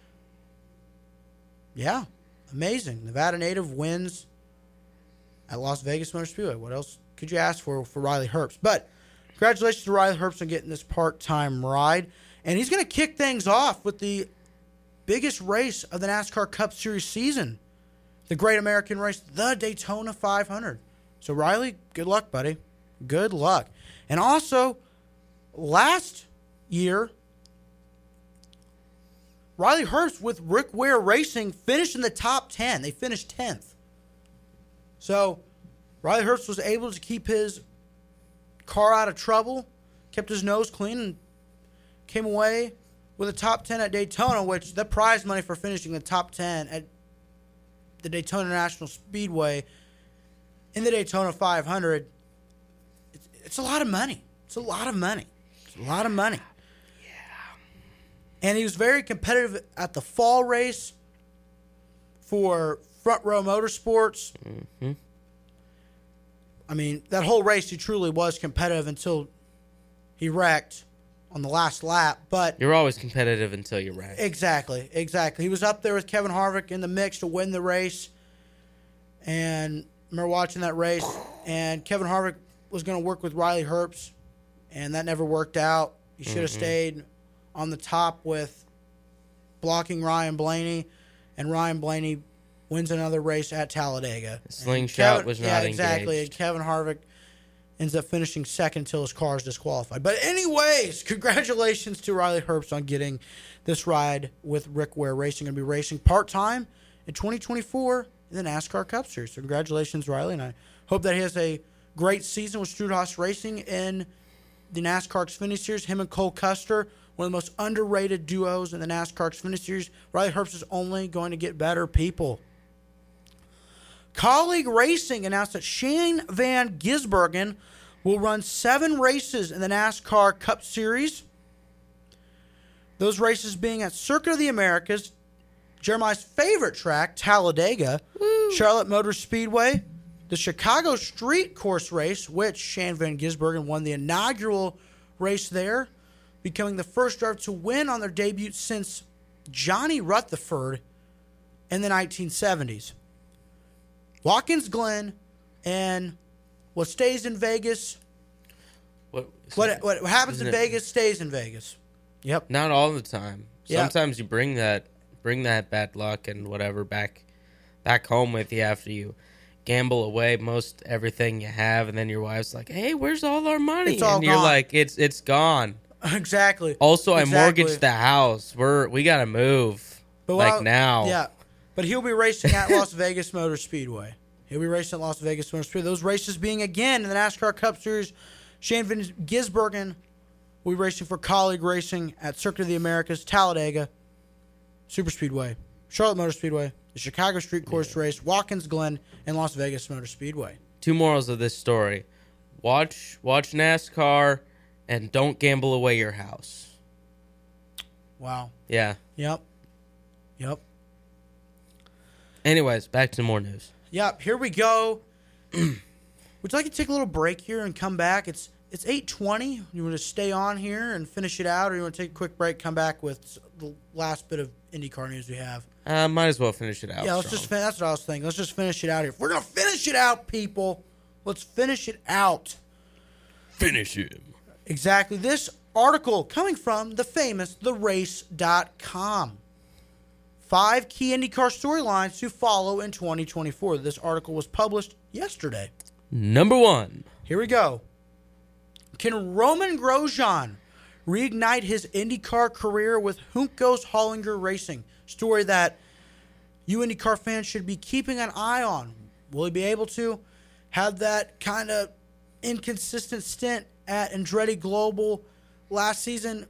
Yeah, amazing. Nevada native wins at Las Vegas Motor Speedway. What else could you ask for Riley Herbst? But congratulations to Riley Herbst on getting this part-time ride. And he's going to kick things off with the biggest race of the NASCAR Cup Series season, the Great American Race, the Daytona 500. So, Riley, good luck, buddy. Good luck. And also, last year, Riley Herbst with Rick Ware Racing finished in the top 10. They finished 10th. So, Riley Herbst was able to keep his car out of trouble, kept his nose clean, and came away with a top 10 at Daytona, which the prize money for finishing the top 10 at the Daytona International Speedway in the Daytona 500, it's a lot of money. It's a lot of money. It's a lot of money. Yeah. And he was very competitive at the fall race for Front Row Motorsports. Mm-hmm. I mean, that whole race, he truly was competitive until he wrecked on the last lap. But You're always competitive until you're right. exactly. He was up there with Kevin Harvick in the mix to win the race. And I remember watching that race, and Kevin Harvick was going to work with Riley Herbst, and that never worked out. He should have stayed on the top with blocking Ryan Blaney, and Ryan Blaney wins another race at Talladega. Slingshot was not exactly. engaged. And Kevin Harvick ends up finishing second until his car is disqualified. But anyways, congratulations to Riley Herbst on getting this ride with Rick Ware Racing. Going to be racing part-time in 2024 in the NASCAR Cup Series. So congratulations, Riley, and I hope that he has a great season with Stewart-Haas Racing in the NASCAR Xfinity Series. Him and Cole Custer, one of the most underrated duos in the NASCAR Xfinity Series. Riley Herbst is only going to get better, people. Colleague Racing announced that Shane Van Gisbergen will run 7 races in the NASCAR Cup Series. Those races being at Circuit of the Americas, Jeremiah's favorite track, Talladega, Charlotte Motor Speedway, the Chicago Street Course race, which Shane Van Gisbergen won the inaugural race there, becoming the first driver to win on their debut since Johnny Rutherford in the 1970s. Watkins Glen, and what stays in Vegas, what happens in Vegas stays in Vegas. Yep. Not all the time. Yeah. Sometimes you bring that bad luck and whatever back home with you after you gamble away most everything you have, and then your wife's like, "Hey, where's all our money?" It's all and you're gone. like, "It's gone." Exactly. Also, I Exactly. mortgaged the house. We gotta move. But Now. Yeah. But he'll be racing at Las Vegas Motor Speedway. Those races being again in the NASCAR Cup Series. Shane Van Gisbergen will be racing for Colleague Racing at Circuit of the Americas, Talladega, Superspeedway, Charlotte Motor Speedway, the Chicago Street Course race, Watkins Glen, and Las Vegas Motor Speedway. 2 morals of this story: watch NASCAR, and don't gamble away your house. Wow. Yeah. Yep. Anyways, back to more news. Yep, here we go. Would you like to take a little break here and come back? It's 8:20. You want to stay on here and finish it out, or you want to take a quick break, come back with the last bit of IndyCar news we have? Might as well finish it out. Yeah, that's what I was thinking. Let's just finish it out here. If we're going to finish it out, people, let's finish it out. Finish him. Exactly. This article coming from the famous TheRace.com. 5 key IndyCar storylines to follow in 2024. This article was published yesterday. Number 1. Here we go. Can Roman Grosjean reignite his IndyCar career with Juncos Hollinger Racing? Story that you IndyCar fans should be keeping an eye on. Will he be able to have that kind of inconsistent stint at Andretti Global last season?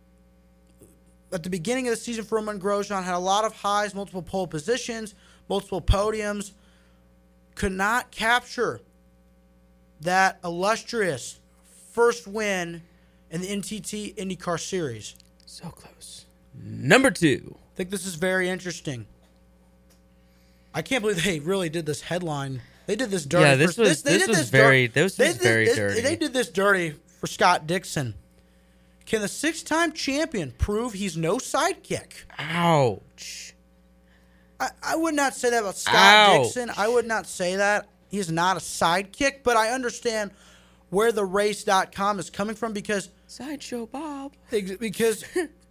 At the beginning of the season for Roman Grosjean, had a lot of highs, multiple pole positions, multiple podiums. Could not capture that illustrious first win in the NTT IndyCar Series. So close. Number 2. I think this is very interesting. I can't believe they really did this headline. They did this dirty. Yeah, this was very dirty. They did this dirty for Scott Dixon. Can the 6-time champion prove he's no sidekick? Ouch. I would not say that about Scott Dixon. I would not say that. He's not a sidekick, but I understand where the race.com is coming from because Sideshow Bob. Because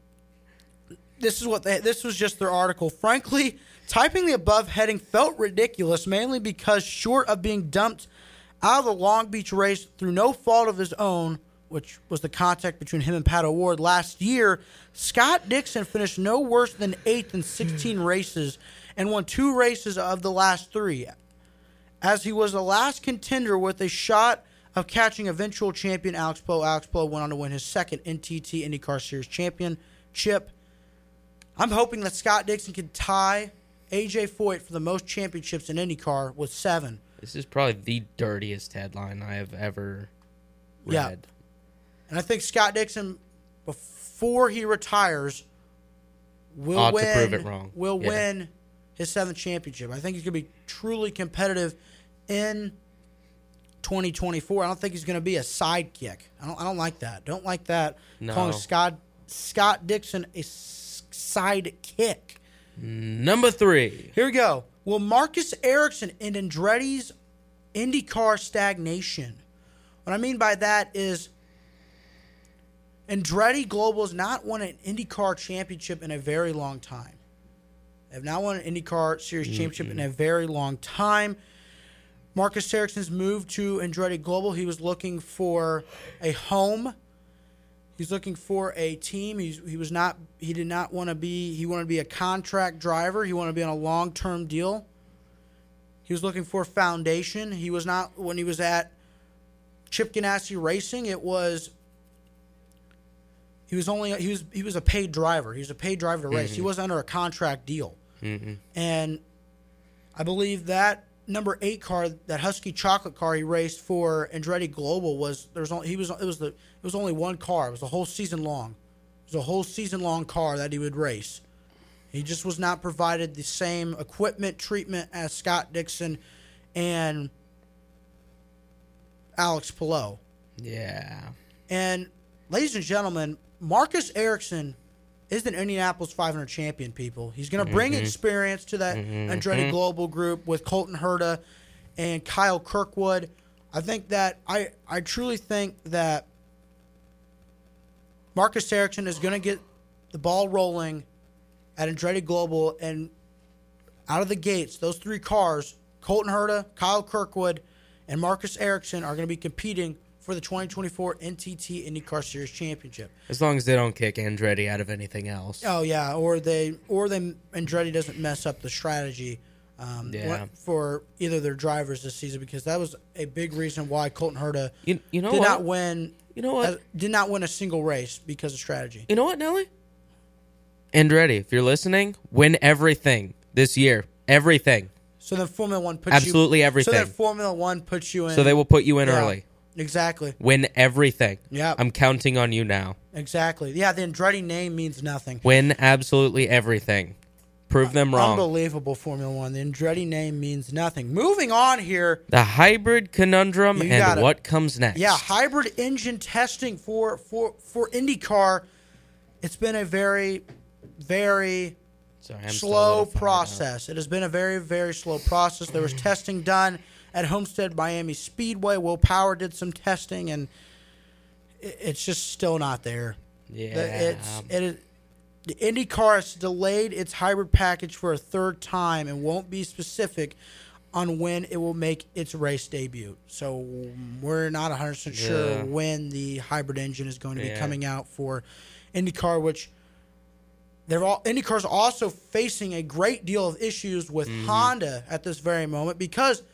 this was just their article. Frankly, typing the above heading felt ridiculous, mainly because short of being dumped out of the Long Beach race through no fault of his own, which was the contact between him and Pat O'Ward last year, Scott Dixon finished no worse than 8th in 16 races and won 2 races of the last 3, as he was the last contender with a shot of catching eventual champion Alex Poe. Alex Poe went on to win his second NTT IndyCar Series championship Chip, I'm hoping that Scott Dixon can tie A.J. Foyt for the most championships in IndyCar with 7. This is probably the dirtiest headline I have ever read. Yeah. And I think Scott Dixon, before he retires, will To prove it wrong. win his 7th championship. I think he's going to be truly competitive in 2024. I don't think he's going to be a sidekick. I don't like that. Don't like that. No. Calling Scott Dixon a sidekick. Number 3. Here we go. Will Marcus Ericsson end Andretti's IndyCar stagnation? What I mean by that is Andretti Global has not won an IndyCar championship in a very long time. They have not won an IndyCar Series championship in a very long time. Marcus Ericsson's moved to Andretti Global. He was looking for a home. He's looking for a team. He did not want to be. He wanted to be a contract driver. He wanted to be on a long-term deal. He was looking for a foundation. He was not, when he was at Chip Ganassi Racing, he was a paid driver. He was a paid driver to race. He wasn't under a contract deal. And I believe that number 8 car, that Husky chocolate car he raced for Andretti Global, was only one car. It was a whole season long. It was a whole season long car that he would race. He just was not provided the same equipment treatment as Scott Dixon and Alex Palou. Yeah. And ladies and gentlemen, Marcus Ericsson is an Indianapolis 500 champion, people. He's going to bring experience to that Andretti Global group with Colton Herta and Kyle Kirkwood. I think that I truly think that Marcus Ericsson is going to get the ball rolling at Andretti Global, and out of the gates, those 3 cars, Colton Herta, Kyle Kirkwood, and Marcus Ericsson, are going to be competing for the 2024 NTT IndyCar Series Championship. As long as they don't kick Andretti out of anything else. Oh yeah, or Andretti doesn't mess up the strategy for either of their drivers this season, because that was a big reason why Colton Herta not win. You know what? Did not win a single race because of strategy. You know what, Nelly? Andretti, if you're listening, win everything this year. Everything. So then Formula One puts absolutely everything. So then Formula One puts you in. So they will put you in early. Exactly. Win everything. Yeah. I'm counting on you now. Exactly. Yeah, the Andretti name means nothing. Win absolutely everything. Prove them wrong. Unbelievable, Formula One. The Andretti name means nothing. Moving on here. The hybrid conundrum and what comes next. Yeah, hybrid engine testing for IndyCar. It's been a very, very slow process. It has been a very, very slow process. There was testing done at Homestead Miami Speedway. Will Power did some testing, and it's just still not there. Yeah. The IndyCar has delayed its hybrid package for a 3rd time and won't be specific on when it will make its race debut. So we're not 100% sure when the hybrid engine is going to be coming out for IndyCar, which IndyCar's also facing a great deal of issues with Honda at this very moment, because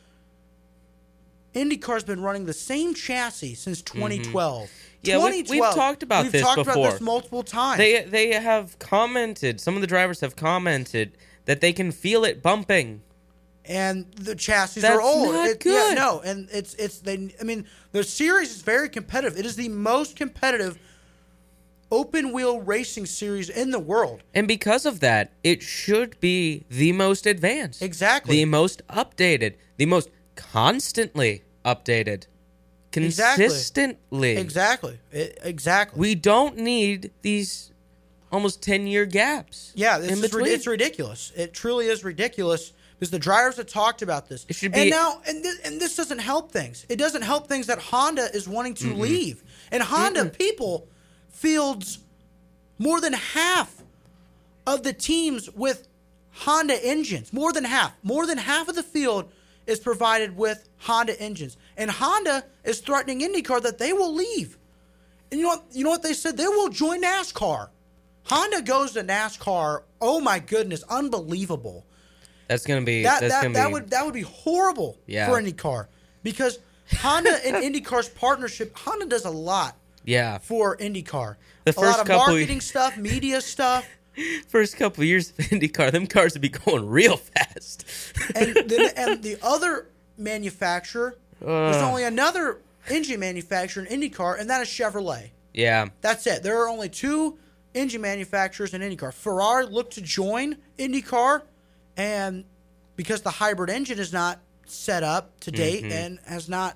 IndyCar's been running the same chassis since 2012. Yeah, we've talked about this before. We've talked about this multiple times. They have commented, some of the drivers have commented that they can feel it bumping. And the chassis are old. Not good. Yeah, no, and the series is very competitive. It is the most competitive open wheel racing series in the world. And because of that, it should be the most advanced. Exactly. The most updated, the most constantly updated. Consistently. Exactly. We don't need these almost 10-year gaps. Yeah, it's ridiculous. It truly is ridiculous, because the drivers have talked about this. It should be, and this doesn't help things. It doesn't help things that Honda is wanting to leave. And Honda people fields more than half of the teams with Honda engines. More than half. More than half of the field is provided with Honda engines. And Honda is threatening IndyCar that they will leave. And you know what they said? They will join NASCAR. Honda goes to NASCAR. Oh my goodness, unbelievable. That's gonna be that would be horrible for IndyCar, because Honda and IndyCar's partnership. Honda does a lot Yeah. for IndyCar. The A first lot of couple- marketing stuff, media stuff. First couple of years of IndyCar, them cars would be going real fast. And the other manufacturer, there's only another engine manufacturer in IndyCar, and that is Chevrolet. Yeah. That's it. There are only two engine manufacturers in IndyCar. Ferrari looked to join IndyCar, and because the hybrid engine is not set up to date and has not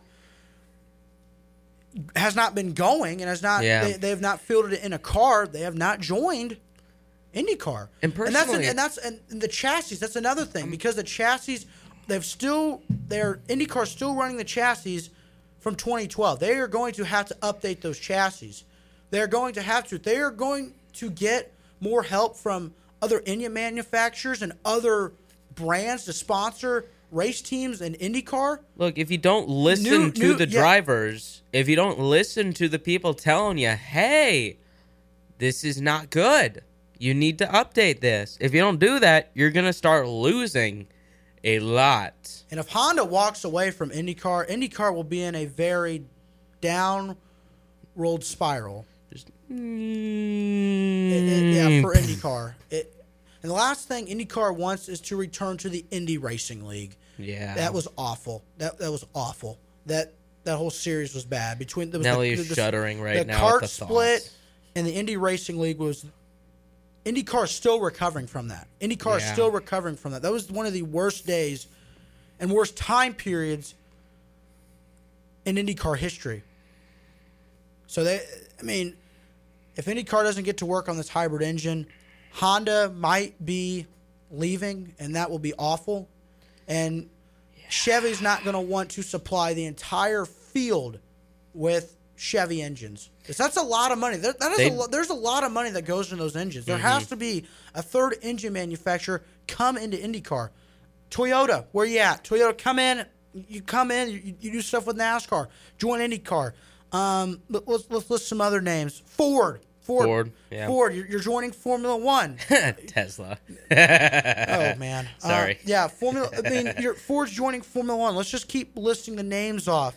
been going and has not they have not fielded it in a car, they have not joined IndyCar. And personally, and the chassis, that's another thing, because the chassis IndyCar's still running the chassis from 2012. They are going to have to update those chassis. They're going to have to. They are going to get more help from other engine manufacturers and other brands to sponsor race teams in IndyCar. Look, if you don't listen to the drivers, if you don't listen to the people telling you, hey, this is not good, you need to update this. If you don't do that, you're going to start losing a lot. And if Honda walks away from IndyCar, IndyCar will be in a very down-rolled spiral. Just for IndyCar. And the last thing IndyCar wants is to return to the Indy Racing League. Yeah. That was awful. That was awful. That whole series was bad. Nelly is shuddering right now. The kart at the split thoughts. and the Indy Racing League was... IndyCar is still recovering from that. IndyCar is still recovering from that. That was one of the worst days and worst time periods in IndyCar history. So, if IndyCar doesn't get to work on this hybrid engine, Honda might be leaving, and that will be awful. And Chevy's not going to want to supply the entire field with Chevy engines. Because that's a lot of money. There's a lot of money that goes into those engines. There has to be a third engine manufacturer come into IndyCar. Toyota, where you at? Toyota, come in. You come in. You do stuff with NASCAR. Join IndyCar. Let's list some other names. Ford. Yeah. Ford. You're joining Formula One. Tesla. Oh man. Sorry. Ford's joining Formula One. Let's just keep listing the names off.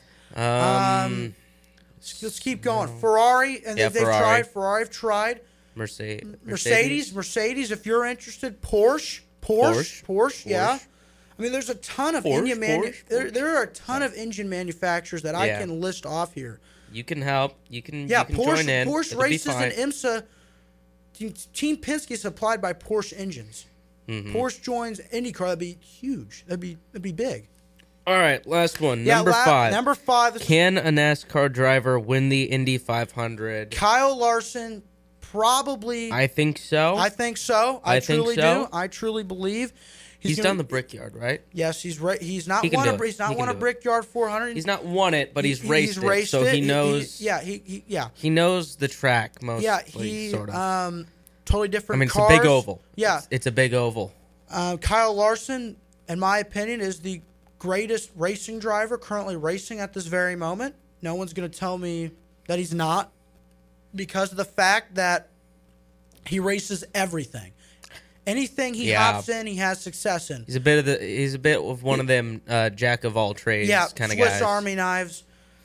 Let's keep going. Ferrari, and they've tried. Ferrari have tried. Mercedes. If you're interested, Porsche. Yeah. I mean, there's a ton of engine there are a ton of engine manufacturers that I can list off here. You can help. You can Porsche, join in. Porsche races and IMSA. Team Penske is supplied by Porsche engines. Porsche joins IndyCar. That'd be huge. That'd be big. All right, last one. Number 5. Number 5. Can a NASCAR driver win the Indy 500? Kyle Larson, probably. I think so. I truly do. I truly believe he's done the Brickyard, right? Yes, he's right. He's not won a Brickyard 400. He's not won it, but he's raced it, so he knows. He knows the track mostly. Yeah, he sort of. Totally different. I mean, cars. It's a big oval. Yeah, it's a big oval. Kyle Larson, in my opinion, is the greatest racing driver currently racing at this very moment. No one's going to tell me that he's not, because of the fact that he races everything. Anything he hops in, he has success in. He's a bit of one of them jack of all trades kind of guys. Swiss Army knives,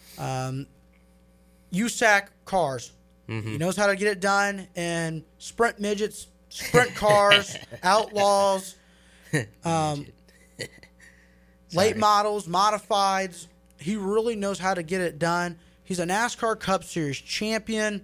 USAC cars. He knows how to get it done in sprint midgets, sprint cars, outlaws, late models, modifieds. He really knows how to get it done. He's a NASCAR Cup Series champion.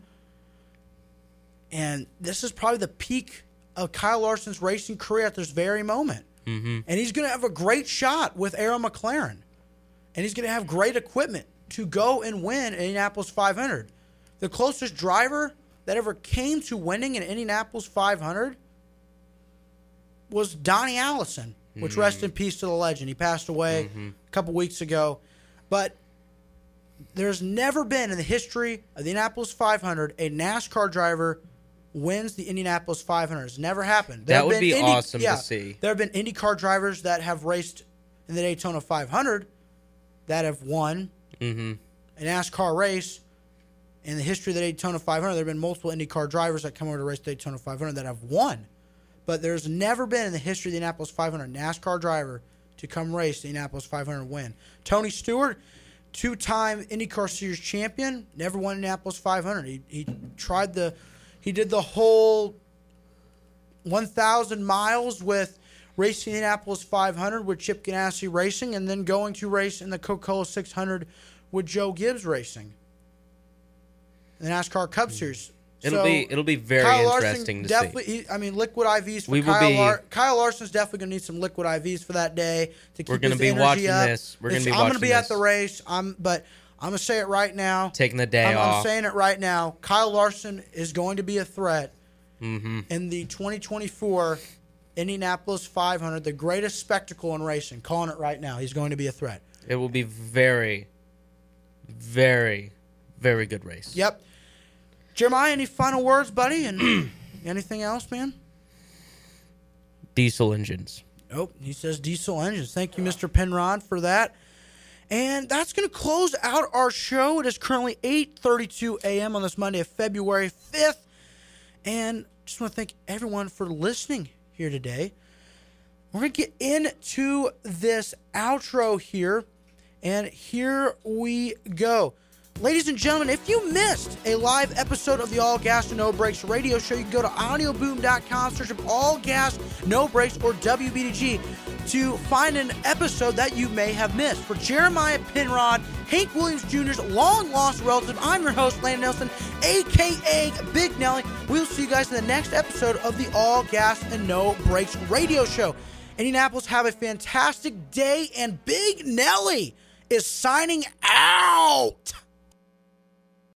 And this is probably the peak of Kyle Larson's racing career at this very moment. And he's going to have a great shot with Arrow McLaren. And he's going to have great equipment to go and win Indianapolis 500. The closest driver that ever came to winning an Indianapolis 500 was Donnie Allison, which rest in peace to the legend. He passed away a couple weeks ago. But there's never been in the history of the Indianapolis 500 a NASCAR driver wins the Indianapolis 500. It's never happened. That would be awesome to see. There have been IndyCar drivers that have raced in the Daytona 500 that have won a NASCAR race. In the history of the Daytona 500, there have been multiple IndyCar drivers that come over to race the Daytona 500 that have won. But there's never been in the history of the Indianapolis 500 NASCAR driver to come race the Indianapolis 500 win. Tony Stewart two-time IndyCar Series champion, never won Indianapolis 500. He did the whole 1,000 miles with racing the Indianapolis 500 with Chip Ganassi Racing, and then going to race in the Coca-Cola 600 with Joe Gibbs Racing. The NASCAR Cup Series. It'll be very Kyle interesting Larson to see. Liquid IVs for Kyle Larson's definitely going to need some liquid IVs for that day to keep his energy up. We're going to be watching I'm going to be at the race. But I'm going to say it right now. Taking the day off. I'm saying it right now. Kyle Larson is going to be a threat in the 2024 Indianapolis 500, the greatest spectacle in racing. Calling it right now. He's going to be a threat. It will be very, very, very good race. Yep. Jeremiah, any final words, buddy? And anything else, man? Diesel engines. Nope. He says diesel engines. Thank you, Mr. Penrod, for that. And that's going to close out our show. It is currently 8:32 a.m. on this Monday of February 5th. And just want to thank everyone for listening here today. We're going to get into this outro here. And here we go. Ladies and gentlemen, if you missed a live episode of the All Gas No Brakes radio show, you can go to audioboom.com, search up All Gas No Brakes or WBDG to find an episode that you may have missed. For Jeremiah Penrod, Hank Williams Jr.'s long-lost relative, I'm your host, Landon Nelson, a.k.a. Big Nelly. We'll see you guys in the next episode of the All Gas and No Brakes radio show. Indianapolis, have a fantastic day, and Big Nelly is signing out.